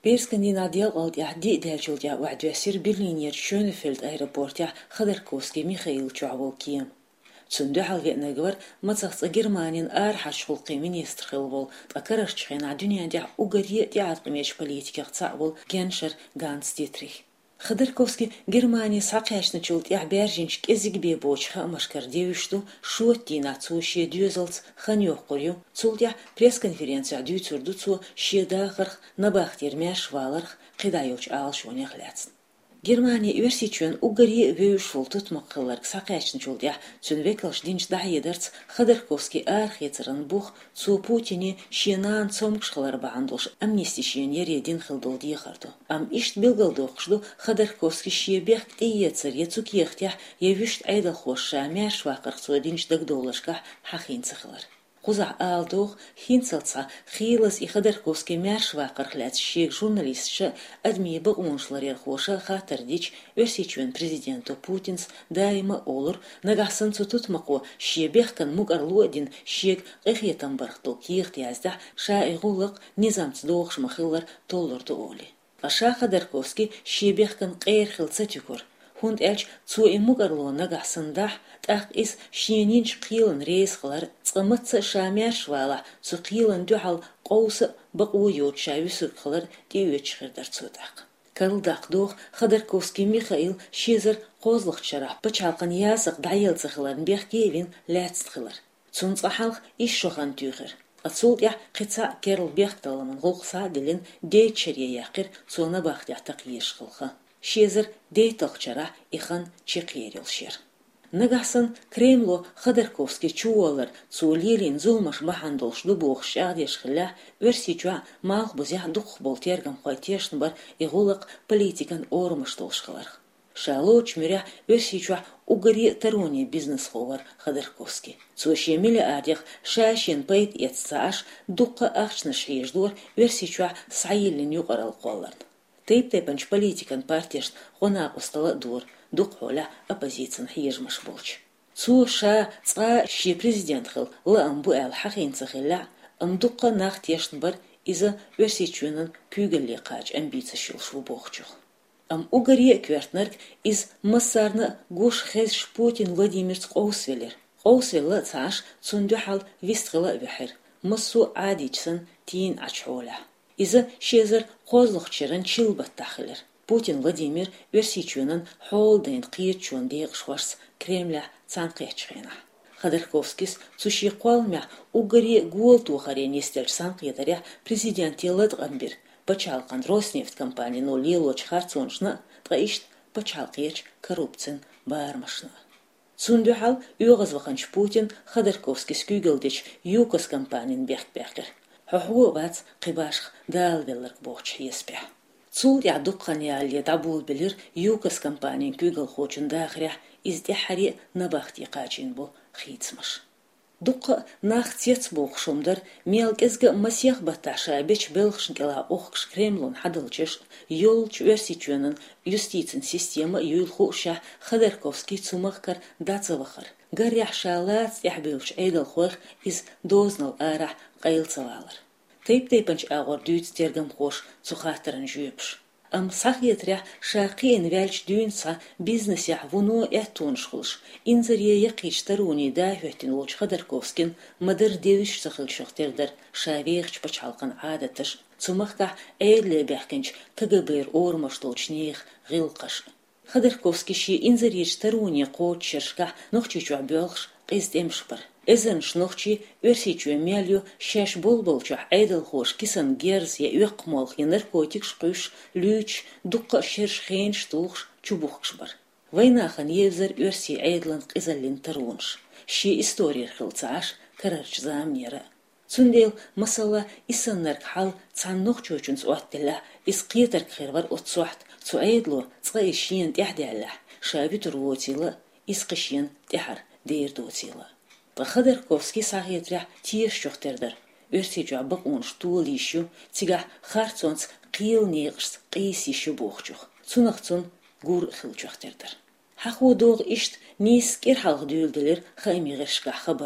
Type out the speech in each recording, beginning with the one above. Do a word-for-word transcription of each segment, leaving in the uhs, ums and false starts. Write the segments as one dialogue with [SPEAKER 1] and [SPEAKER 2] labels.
[SPEAKER 1] Перскандинадия Галдия Ди Дельчулдия Вадюсир Берлинер Шönefeld аэропортя Ходорковский Михаил Чуаволкием. Цунду халветнегвар мацахц Германин ар хашхулқи министр хилвол акарашчхина дуньяда угарье тиатмеш политиках цавол Геншер Ганс Дитрих. Ходорковский Германия сақяшны чулт яхбержинч кезигбе бочха машкар девишту шуаттина цушие дюзелц ханёх корю цултя пресс-конференция дюцурдуцу шедахарх набахтер мяшваларх қидайоч алшонех ляцн. Германия версичен угари веушфул тутмаққылар сақяшны чулт я цунвеклш динч дахедерц Ходорковский архицеран бух цу Путине шенан цомкшхлар баандулш амнистишен ередин хилдол дихарду. Am ist bilgaldochsdu Ходорковский шебех тиецер яцукехтя евишт айдалхоша мяшвақар цудинч дагдолашка хахинцахлар. Куза алдох хинцалца хилас и Ходорковский мяшвақар хляц шег журналистша адми багуншлар ерхоша хатардич версичен президенту Путинс дайма олур нагасан цутутмако шебехкан мугарлуадин шег эхетан бархтол кихтязда шаигулық низамцдох шмахылар толлорду оли. Аша Ходорковский шебехкан қейрхилца тюкур. Хунд элч цу имугарло нагасандах тах ис шиенинч қилын рейсхлар цымытса шамяшвала цу қилын дюхал қоусы бақуы йотшависырхлар диюечхирдар цудақ. Карлдақ Ходорковский Михаил шезір қозлықчара пычалқын ясық дайылцықларын бехкевин ляцтқылар. Цунцахалх ишшохан тюхер. Ацултя қица керл бехталамын ғолқса дилин дейчерия яқир цуна бахтяқтақ ешқылға. Шезір дейталчара ихан чеқерилшер. Нагасан Кремло Ходорковский чуалар цулилин зулмаш бахандолш дубох шагдешхля версичуа мах бузя дух болтергам хайтешн бар игулак политикан ормаштолшхалар. Шалоч миря версичуа угари тарони бизнес ховар Ходорковский. Цуше миллиардих шашен пейт ецаш дукка ахчнаш еждур версичуа саилин юqaral қоллар. Тейп-тейпанч политикан партияшн ғона ұстала дур, дуқ холя оппозициян хейжмаш болч. Цу ша цға ши президент хыл лаам бұ әл хақинцы хилля, ымдуққа нақ тешн бар иза версичуенын пүйгілі қач амбиция шылшву боқчух. Ам угария квертнарк из массарны гуш хез Путин Владимирц қоусвелер. Қоусвелі цаш цундюхал вистғыла вихер, массу адичсан тиин ачхоля. Иза шезер қозлықчырын чилбаттахылер. Путин Владимир версичуенын холден қиетчуен дейғышварс Кремля цанқиячхена. Ходорковскис цуши қуалмя угари гуалтухарен естелч санқиятаря президент еладғанбир. Пачалқан Роснефть компания но лилоч харцоншна тғаишт пачалқиеч коррупцин бармашна. Цундюхал уйғазвақанч Путин Ходорковскис күйгілдеч юкос компаниян бехт-бехкер. Хохуо бац қибашх далвелларк бохч еспя. Цул ядуққан яле дабул билир юкос компаниян күйгіл хочын дахря издехари набахти қачин бұл хитсмаш. Дуққа нахтец бохшумдар мелкезгі масех баташа беч белхшнкела оқш Кремлон хадылчыш юлч версичуенын юстицин система юлхуша Ходорковский цумахкар дацавахар. Гарях шалац яхбевч эйдал хуэх из дознал арах қайлцавалар. Тейп-тейпанч ағор дүйц тергім хош цухатырын жүйепш. Ам сахиетря шақиен вяльч дүйнца бизнесях вуну әттуыншқылш. Инзария яқиштаруни да хөттін олч Ходорковскин мадыр девиш сақылшықтердір шавеғч пачалқан адатыш. Цумақта әйлі бәхкенч КГБр ормаштолч неғ ғилқаш. Ходорковский ши инзарияч таруни қоотчыршқа нұқчичуа бөлғш қиздемшпыр. Эзен шнохчи версичуе мялю шеш болболча айдал хош кисан герз я уйқмолх я наркотик шқыш лüч дукка шерш хейн штулш чубухшбар. Вайнахан евзер верси айдлан қизалин тарунш. Ши история хылцаш карарч замнера. Цундел масала исаннарк хал цаннох чочун суаттила исқиетарк хирвар отсуахт цу айдло цғайшин тяхдяла шабит руотила исқишин тяхар дейрдотила. Ходорковский сахиетря тиеш чохтердер. Версичуа бақун штул ишу тига харцонц қил неғш қис ишу бохчух. Цунақцун гур хил чохтердер. Хаху доғ ишт нис керхалғы дүйілділер қаймиғыршқа қабырш.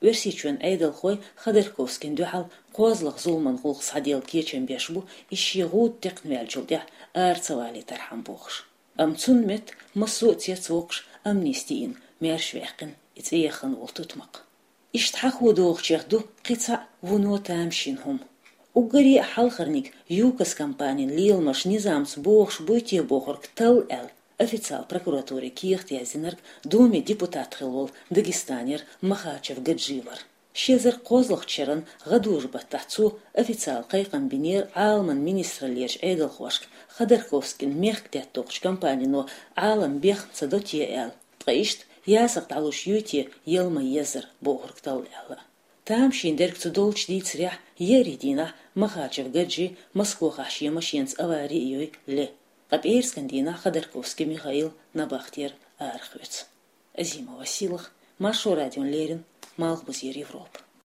[SPEAKER 1] ورسيچون أيدل خوي خدركوفسكين دوحل قوزلق زولمن غلق صديل كيچن بيشبو إشيغود تقنوال جلديا آرتوالي ترحم بوخش أم تنمت مسوط يتوقش أمنيستين ميرشويقن إتيخن والتتمق إشتحق ودوغ چيخدو قطع ونو تامشينهم وقري حلخرنيك يوكس كامبانين ليلمش نظامس بوخش بويتي بوخرك تل ال официал прокуратуры киехтязинерг думе депутат хилвол Дагестанер Махачев Гаджилар. Шезер козлых черен гадужба тацу официал кайкан бинер алман министр лерж эйдалхвашк Ходорковскин мехтя тохч компанину алам бех цадотие эл. Траишт ясак талуш юти елма езер бохрктал эла. Там шиндерк цудолч дицрях еридина Махачев Гаджи Москва хашье машинц аварии ле. قبير سكندينا خدركوفسكي ميخائيل نبختير آرخويتس. أزيما وسيلخ ماشو راديون ليرن مالخ بزير يوروب.